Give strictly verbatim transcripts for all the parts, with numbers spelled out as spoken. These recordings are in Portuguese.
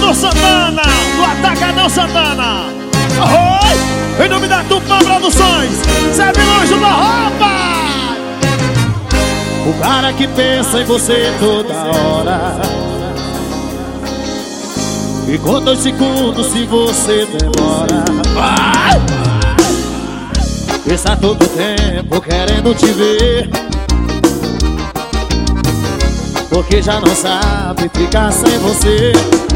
do Santana, do Atacadão Santana. Oi! Em nome da Tupã Produções, Zé Vilões da Roupa. O cara que pensa em você toda hora e com dois segundos se você demora. Vai! Está todo tempo querendo te ver, porque já não sabe ficar sem você.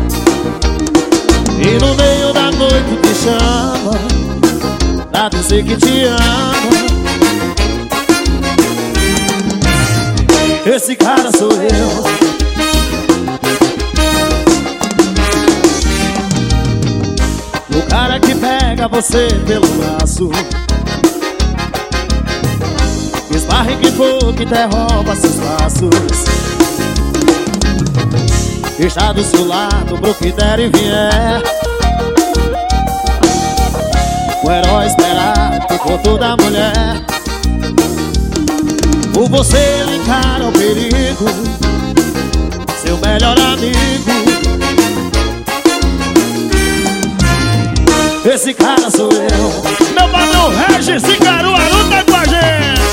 E no meio da noite te chama pra dizer que te ama. Esse cara sou eu. O cara que pega você pelo braço, esbarra em quem for que derruba seus passos, está do seu lado pro que der e vier. O herói esperado por toda mulher. Por você ele encara o perigo, seu melhor amigo. Esse cara sou eu. Meu padrão Regis e Caruaru tá com a gente.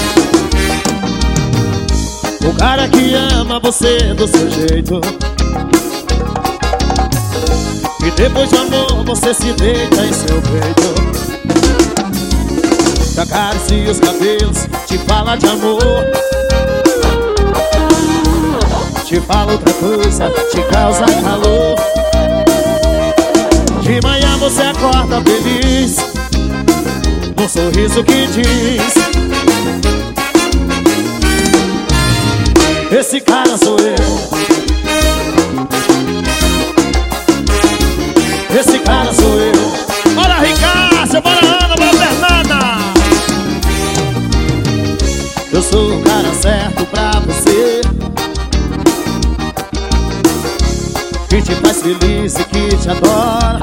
O cara que ama você do seu jeito, e depois de amor você se deita em seu peito, te acaricia os cabelos, te fala de amor, te fala outra coisa, te causa calor. De manhã você acorda feliz, um sorriso que diz: esse cara sou eu. Esse cara sou eu. Bora Ricardo, bora Ana, bora Fernanda. Eu sou o cara certo pra você, que te faz feliz e que te adora,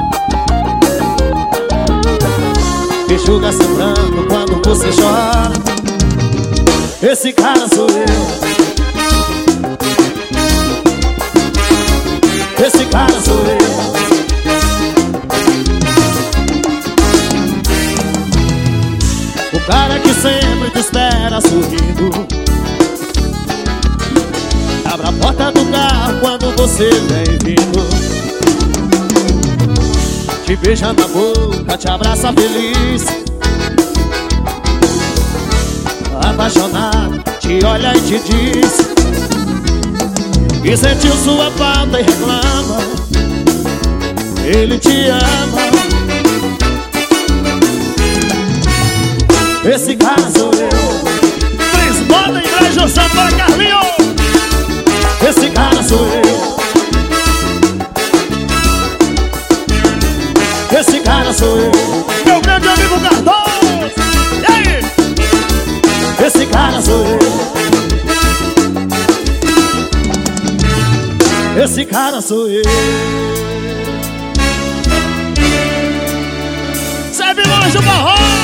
que enxuga seu pranto quando você chora. Esse cara sou eu. Esse cara sou eu. O cara que sempre te espera sorrindo, abre a porta do carro quando você vem vindo, te beija na boca, te abraça feliz, apaixonado, te olha e te diz que sentiu sua falta e reclama, ele te ama. Esse cara sou eu. Trismoda e Brejo Santana, Carlinho. Esse cara sou eu. Esse cara sou eu. Meu grande amigo Cardoso. E aí? Esse cara sou eu. Esse cara sou eu. Zé Vilões do Barro.